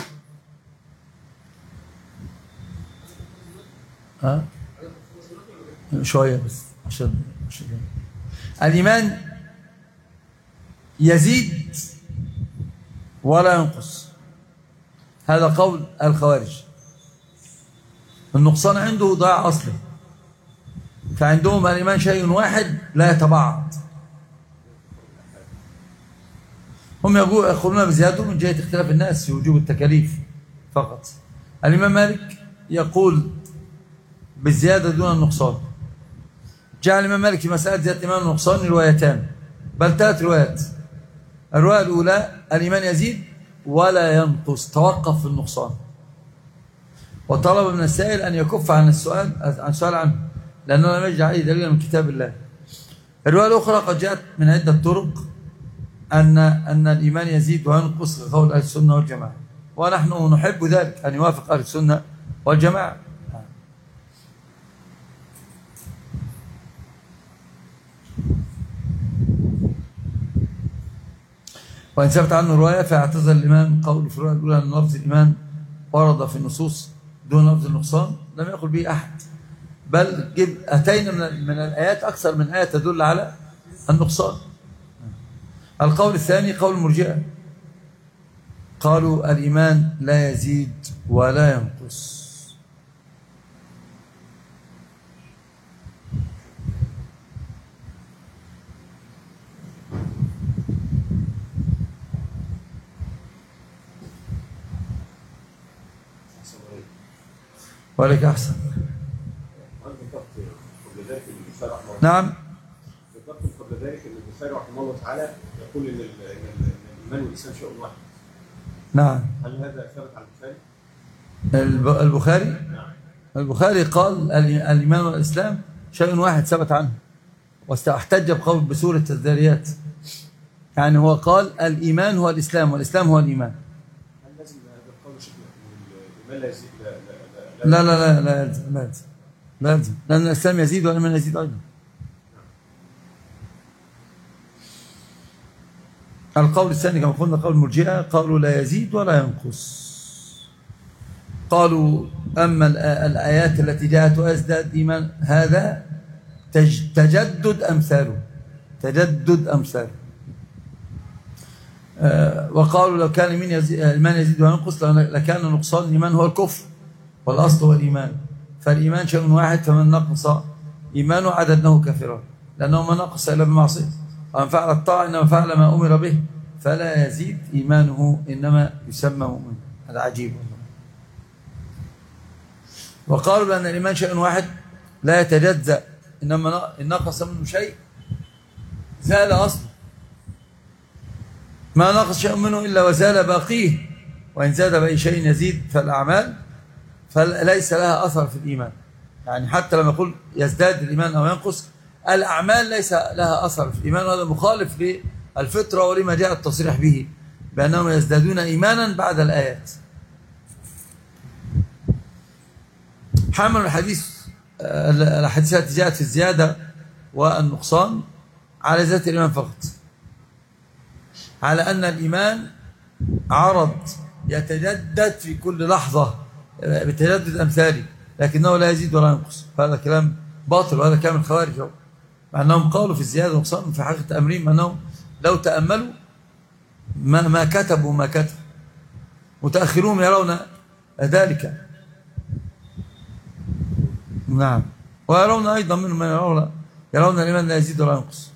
ها شوية بس عشان عشان الإيمان يزيد ولا ينقص، هذا قول الخوارج. النقصان عنده ضياع أصله، فعندهم الإيمان شيء واحد لا يتبعض. هم يقولون بزيادته من جهة اختلاف الناس في وجوب التكاليف فقط. الإمام مالك يقول بالزيادة دون النقصان. جاء الإمام مالك في مسألة زيادة الإيمان والنقصان روايتان بل ثلاث روايات. الرواية الأولى الإيمان يزيد ولا ينقص، توقف في النقصان، وطلب من السائل أن يكف عن السؤال عن السؤال عنه لأنه لم يجد عليه دليلا من كتاب الله. الرواية الأخرى قد جاءت من عدة طرق أن أن الإيمان يزيد وينقص قول أهل السنة والجماعة، ونحن نحب ذلك أن يوافق أهل السنة والجماعة. وإن ثبت عنه رواية فاعتزل الإمام قول في الرواية الأولى أن لفظ الإيمان ورد في النصوص دون لفظ النقصان لم يقل به أحد، بل أتينا من, من الآيات أكثر من آية تدل على النقصان. القول الثاني قول المرجئة، قالوا الإيمان لا يزيد ولا ينقص. ولك أحسن. نعم. ذكرت قبل ذلك ان البخاري رحمه الله تعالى يقول ان الايمان والاسلام شيء واحد. نعم. هل هذا ثابت عن البخاري؟ البخاري؟ نعم. البخاري قال الايمان والاسلام شيء واحد ثبت عنه، واحتج بقول بسورة الذاريات. يعني هو قال الايمان هو الاسلام والاسلام هو الايمان. هل لازم هذا القول شكله الايمان لا يزيد لا لا لا لا يلزم لا يلزم لا يلزم لأن الإسلام يزيد والإيمان يزيد أيضا. القول الثاني كما قلنا قول المرجئة، قالوا لا يزيد ولا ينقص. قالوا أما الآيات التي جاءت ويزداد إيمان هذا تجدد أمثاله تجدد أمثاله آه وقالوا لو كان الإيمان يزيد وينقص لكان نقصان الإيمان هو الكفر والأصل هو الإيمان، فالإيمان شيء واحد، فمن نقص إيمانه عددناه كافرا، لأنه ما نقص إلا بمعصية، ومن فعل الطاعة إنما فعل ما أمر به فلا يزيد إيمانه إنما يسمى مؤمن. هذا عجيب والله. وقالوا بأن الإيمان شيء واحد لا يتجزأ، إنما إن نقص منه شيء زال أصله، ما نقص شيء منه إلا وزال باقيه، وإن زاد بأي شيء يزيد فالأعمال فليس لها أثر في الإيمان. يعني حتى لما يقول يزداد الإيمان أو ينقص، الأعمال ليس لها أثر في الإيمان، وهذا مخالف للفطرة ولما جاء التصريح به بأنهم يزدادون إيمانا بعد الآيات. حمل الحديث الحديث التي جاءت في الزيادة والنقصان على ذات الإيمان فقط، على أن الإيمان عرض يتجدد في كل لحظة بتجدد أمثالي، لكنه لا يزيد ولا ينقص. هذا كلام باطل، وهذا كامل الخوارج اهو، مع انهم قالوا في الزياده والنقصان في حقيقه امرهم انهم لو تاملوا ما ما كتبوا ما كتب. متاخرون يرون ذلك، نعم، ويرون ايضا منهم من يرون يرون الايمان لا يزيد ولا ينقص.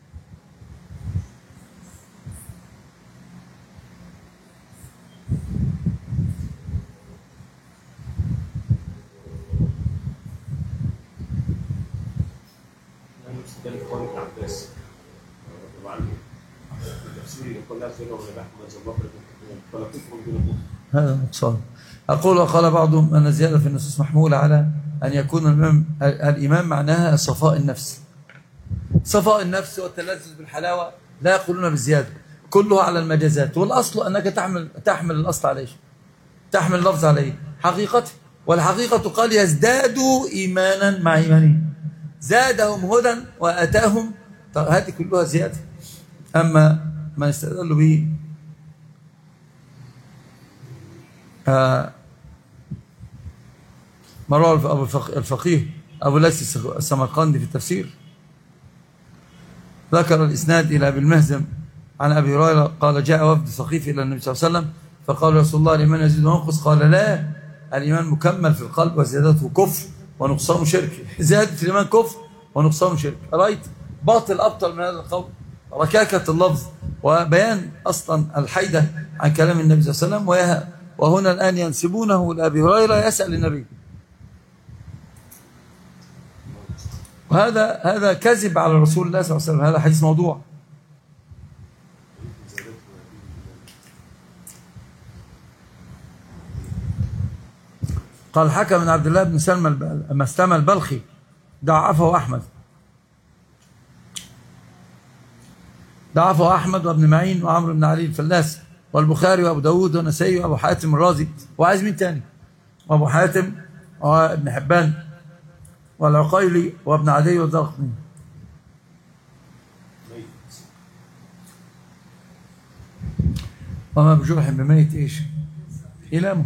ده الاخوان بن عباس طبعا التفسير يقول لا زنا ولا لحم ولا زمافر ولا كفر دون كفر. هذا نقصان. أقول وقال بعضهم أن الزيادة في النصوص محمولة على أن يكون الإمام, الإمام معناها صفاء النفس. صفاء النفس والتلذذ بالحلاوة لا يقولون بالزيادة، كلها على المجازات، والأصل أنك تحمل تحمل الأصل عليه، تحمل اللفظ عليه حقيقته، والحقيقة قال يزدادوا إيمانا مع إيمانهم، زادهم هدى وأتاهم، هذه كلها زيادة. أما ما يستدل به آه مروى أبو الفقيه أبو ليث السمرقندي في التفسير ذكر الإسناد إلى أبي المهزم عن أبي هريرة قال جاء وفد ثقيف إلى النبي صلى الله عليه وسلم فقال رسول الله الإيمان يزيد وينقص، قال لا، الإيمان مكمل في القلب وزيادته كفر ونقصانه شرك. زيادة الإيمان كفر ونقصانه شرك. رأيت باطل أبطل من هذا القول، ركاكة اللفظ وبيان أصلا الحيدة عن كلام النبي صلى الله عليه وسلم، وهنا الآن ينسبونه لأبي هريرة يسأل النبي، وهذا هذا كذب على رسول الله صلى الله عليه وسلم، هذا حديث موضوع. قال الحكم بن عبد الله بن سلمى مسلمة البلخي ضعفه أحمد ضعفه أحمد وابن معين وعمرو بن علي الفلاس والبخاري وأبو داود والنسائي وأبو حاتم الرازي، وعايز مين تاني؟ وأبو حاتم وابن حبان والعقيلي وابن عدي والدرقطني. وما بجرح بميت ايش؟ إلامه.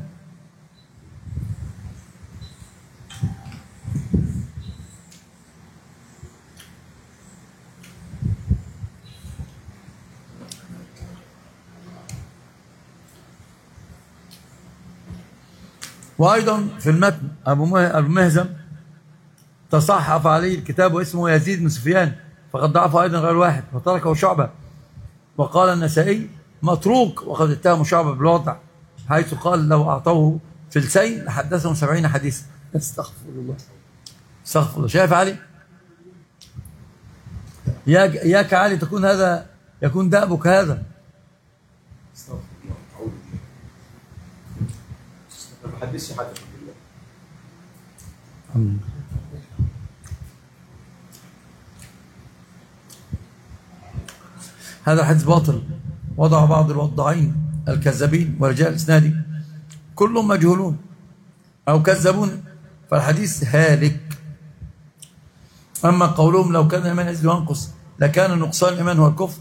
وأيضا في المتن أبو مهزم تصحف عليه الكتاب واسمه يزيد بن سفيان فقد ضعفه أيضا غير واحد وتركه شعبة. وقال النسائي متروك وقد اتهم شعبة بالوضع حيث قال لو أعطوه فلسين لحدثهم سبعين حديثا. استغفر الله استغفر الله. شايف علي؟ إياك علي تكون هذا يكون دأبك هذا. استغفر الله أعوذ بالله. ما بحدثش حد بالله. الحمد لله. هذا حديث باطل وضع بعض الوضاعين الكذابين ورجال الاسناد كلهم مجهولون او كذابون، فالحديث هالك. اما قولهم لو كان الايمان يزيد وينقص لكان نقصان الايمان هو الكفر،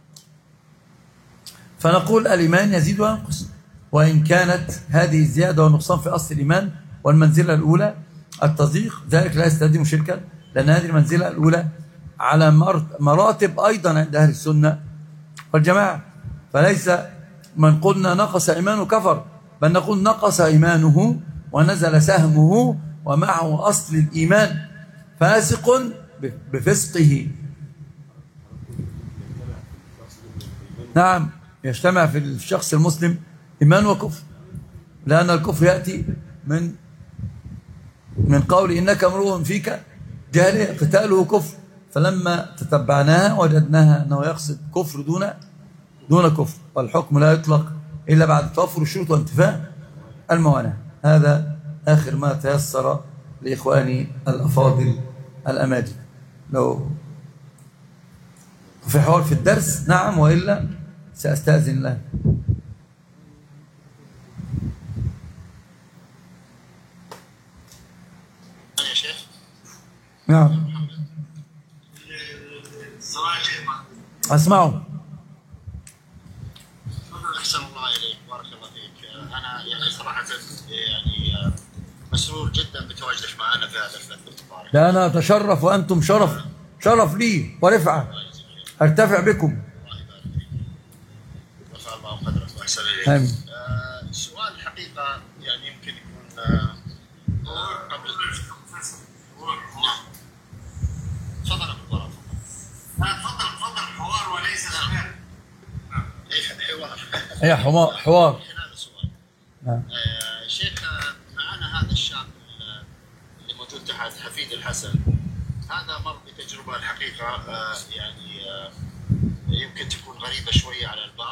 فنقول الايمان يزيد وينقص، وان كانت هذه الزياده والنقصان في اصل الايمان والمنزله الاولى التصديق، ذلك لا يستلزم شركا، لان هذه المنزله الاولى على مراتب ايضا عند اهل السنه والجماعة، فليس من قلنا نقص إيمانه كفر، بل نقول نقص إيمانه ونزل سهمه ومعه أصل الإيمان فاسق بفسقه. نعم يجتمع في الشخص المسلم إيمان وكفر، لأن الكفر يأتي من من قول إنك امرؤ فيك جاهلية قتاله كفر، فلما تتبعناها وجدناها أنه يقصد كفر دون دون كفر، والحكم لا يطلق إلا بعد توفر الشروط وانتفاء الموانع. هذا آخر ما تيسر لإخواني الأفاضل الأماجد. لو في حوار في الدرس نعم، وإلا سأستأذن الله. يا شيخ نعم أسمعه. أحسن الله إليك، بارك الله فيك. أنا يعني صراحة يعني ما مسرور جدا بتواجدك معنا في هذا البث المبارك. ده أنا أتشرف وأنتم شرف شرف لي ورفعة، أرتفع بكم. الله يبارك فيك. رفع الله قدرك وأحسن إليك. آمين. آه السؤال الحقيقة يعني يمكن يكون آه قبل تفضل أبو طلال. تفضل تفضل حوار وليس خلاف. إيه حوار. هي حوار حوار. هذا السؤال. نعم. آه شيخ معنا هذا الشاب اللي موجود تحت حفيد الحسن، هذا مر بتجربة الحقيقة آه يعني آه يمكن تكون غريبة شوية على البعض.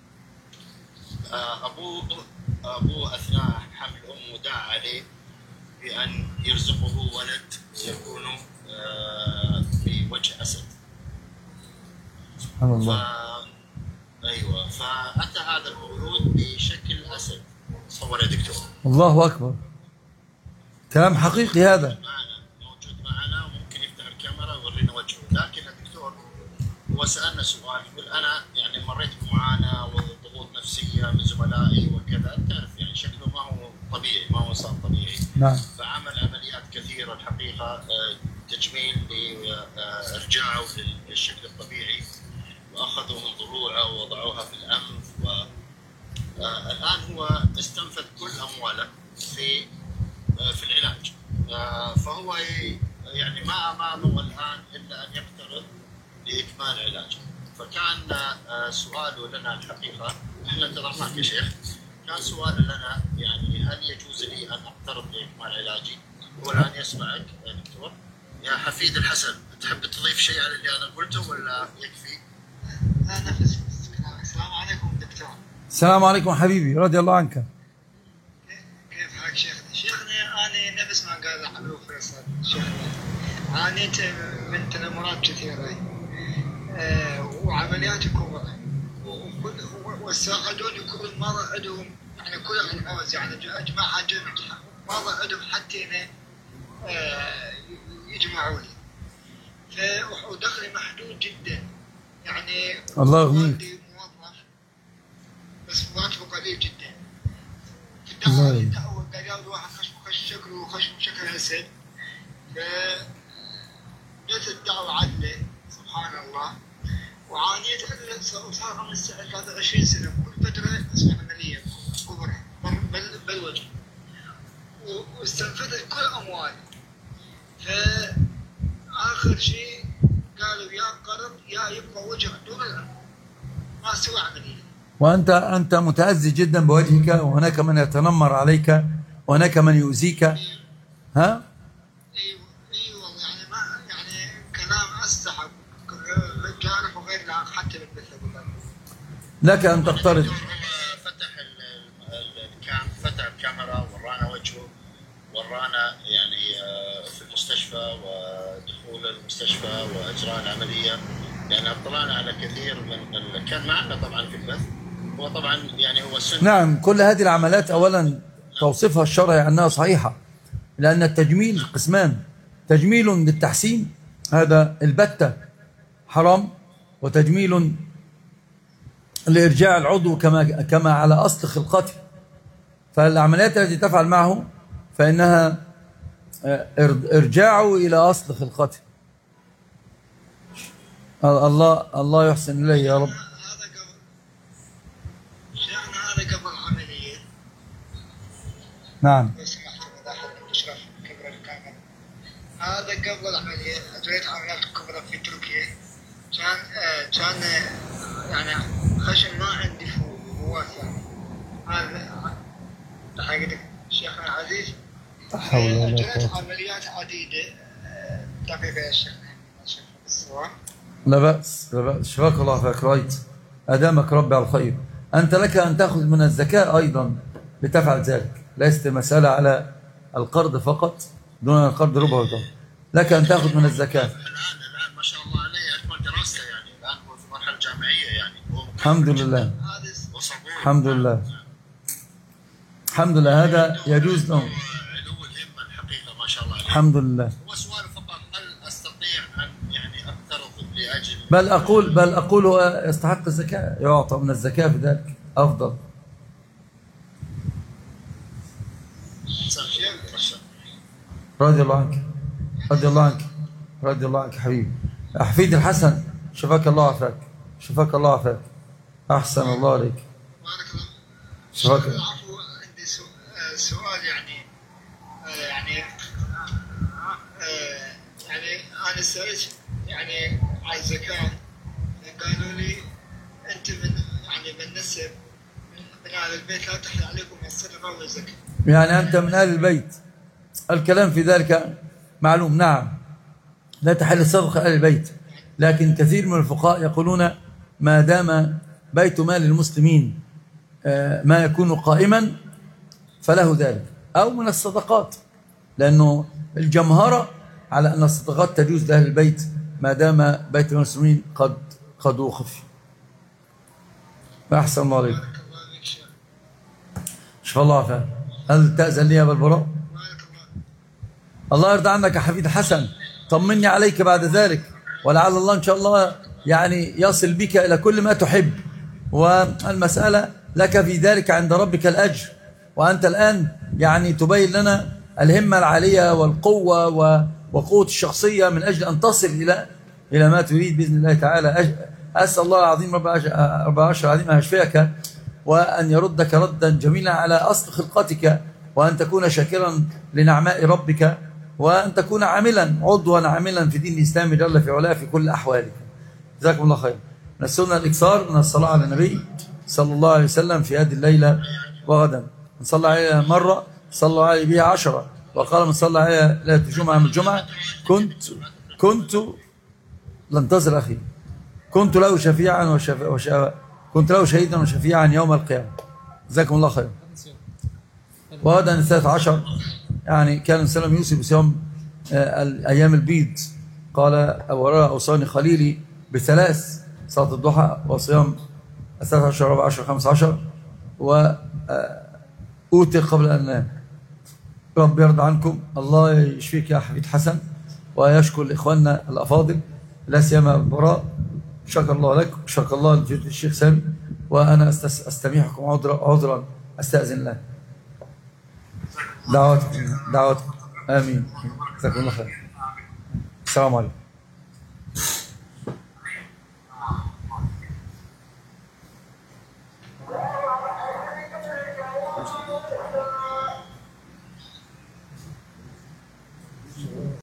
آه أبوه أبوه أثناء حمل أمه دعا عليه بأن يرزقه ولد يكون آه بوجه أسد. سبحان ف... الله. أيوة، فأتى هذا المولود بشكل أسد. تصور يا دكتور. الله أكبر. كلام حقيقي هذا. معنا موجود معنا وممكن يفتح الكاميرا ويورينا وجهه، لكن الدكتور هو سألنا سؤال يقول أنا يعني مريت بمعاناة وضغوط نفسية من زملائي وكذا، تعرف يعني شكله ما هو طبيعي، ما هو إنسان طبيعي. نعم. فعمل عمليات كثيرة الحقيقة تجميل لإرجاعه للشكل الطبيعي، وأخذوا من ضلوعه ووضعوها في الأنف، والآن هو استنفذ كل أمواله في في العلاج. فهو يعني ما أمامه الآن إلا أن يقترب لإكمال علاجه. فكان سؤاله لنا الحقيقة، احنا انتظرناك يا شيخ، كان سؤال لنا يعني هل يجوز لي أن أقترب لإكمال علاجي؟ هو الآن يسمعك يا دكتور. يا حفيد الحسن، تحب تضيف شيء على اللي أنا قلته ولا يكفي؟ لا نفس. السلام عليكم دكتور. السلام عليكم حبيبي، رضي الله عنك. كيف حالك شيخنا؟ شيخنا أنا نفس ما قال حبيب فيصل شيخنا، عانيت من تنمرات كثيرة أه وعمليات كبرى، والساعدوني كل مرة عندهم يعني كل الحوز يعني أجمعها جمع، مرة عندهم حتى أنا أه يجمعوني، ودخلي محدود جدا يعني. الله يغنيك. موظف بس مراتبه قليل جدا. في الدعوة الدعوة قال واحد خشم خش شكله وخشم شكل أسد، فجت الدعوة عدلة سبحان الله، وعانيت وصار من هذا عشرين سنة كل فترة أسمع عملية كبرى بل بالوجه، واستنفذت كل أموالي. فآخر شيء قالوا يا قرض يا يبقى وجه دون الأمر، ما سوى عملية. وأنت أنت متأذي جدا بوجهك، وهناك من يتنمر عليك وهناك من يؤذيك. ها؟ ايوه ايوه يعني ما يعني كلام استحق جانب وغير لا حتى بالبث. لك أن تقترض. فتح الكام فتح الكاميرا ورانا وجهه، ورانا يعني في المستشفى ودخول المستشفى وإجراء العملية، لأن اطلعنا على كثير من كان معنا طبعا في البث. هو طبعا يعني هو السنة. نعم، كل هذه العمليات أولا توصيفها الشرعي أنها صحيحة، لأن التجميل قسمان: تجميل للتحسين هذا البتة حرام، وتجميل لإرجاع العضو كما كما على أصل خلقته. فالعمليات التي تفعل معه فإنها إرجاعه إلى أصل خلقته. الله الله يحسن إليه يا رب. هذا قبل شيخنا، هذا قبل العملية. نعم. لو سمحت إذا حد تشرف كبر الكاميرا. هذا قبل العملية أجريت عمليات كبرى في تركيا. كان آه كان آه يعني خشن ما عندي فوات يعني. هذا حقيقة شيخنا العزيز. أجريت عمليات عديدة آه دقيقة يا شيخنا. الصور. لا بأس لا بأس، شفاك الله فيك، رأيت أدامك ربي على الخير. أنت لك أن تأخذ من الزكاة أيضا لتفعل ذلك، ليست مسألة على القرض فقط دون القرض ربع وطن. لك أن تأخذ من الزكاة. الآن الآن ما شاء الله عليه أكمل دراسته يعني، الآن هو في مرحلة جامعية يعني. الحمد لله. الحمد لله. الحمد لله، هذا يجوز له. علو الهمة الحقيقة ما شاء الله عليه. الحمد لله. هو سؤال فقط، هل أستطيع أن يعني أقترض لأجل بل أقول بل أقول هو يستحق الزكاة، يعطى من الزكاة بذلك أفضل. شيخ رضي الله عنك رضي الله عنك رضي الله عنك حبيبي. حفيد الحسن شفاك الله وعافاك، شفاك الله وعافاك، أحسن الله عليك. بارك الله. شفاك. العفو، عندي سؤال يعني يعني يعني أنا سألت يعني على الزكاة، قالوا لي أنت من يعني من نسب من أهل البيت لا تحل عليكم الصدقة والزكاة. يعني أنت من أهل البيت، الكلام في ذلك معلوم. نعم لا تحل الصدقة أهل البيت، لكن كثير من الفقهاء يقولون ما دام بيت مال المسلمين ما يكون قائما فله ذلك، أو من الصدقات، لأنه الجمهرة على أن الصدقات تجوز لأهل البيت ما دام بيت المسلمين قد قد وقف. أحسن الله عليك. شفا الله عافاك. هل تأذن لي يا أبا البراء؟ الله يرضى عنك يا حفيد حسن، طمني عليك بعد ذلك، ولعل الله إن شاء الله يعني يصل بك إلى كل ما تحب، والمسألة لك في ذلك عند ربك الأجر. وأنت الآن يعني تبين لنا الهمة العالية والقوة وقوة الشخصية من أجل أن تصل إلى إلى ما تريد بإذن الله تعالى. أسأل الله العظيم رب العرش العظيم أن يشفيك وأن يردك ردا جميلا على أصل خلقتك، وأن تكون شاكرا لنعماء ربك، وأن تكون عاملا عضوا عاملا في دين الإسلام جل في علاه في كل أحوالك. جزاكم الله خير. من السنة الإكثار من الصلاة على النبي صلى الله عليه وسلم في هذه الليلة وغدا. من صلى عليه مرة صلى عليه بها عشرة، وقال من صلى عليه ليلة الجمعة من الجمعة كنت كنت لانتظر أخي كنت له شفيعا وشفيع وشفيع كنت له شهيدا وشفيعا يوم القيامة. جزاكم الله خير. وغدا الثالث عشر يعني كان السلام يوصي بصيام الأيام البيض. قال أبو هريرة أوصاني خليلي بثلاث: صلاة الضحى وصيام الثالث عشر رابع عشر خمس عشر وأوتر قبل أن أنام. رب يرضى عنكم. الله يشفيك يا حفيد حسن، ويشكر إخواننا الأفاضل لا سيما البراء، شكر الله لك وشكر الله لجد الشيخ سامي، وأنا أستميحكم عذرا عذرا أستأذن الله. دعواتكم دعواتكم آمين. جزاكم الله خير. السلام عليكم.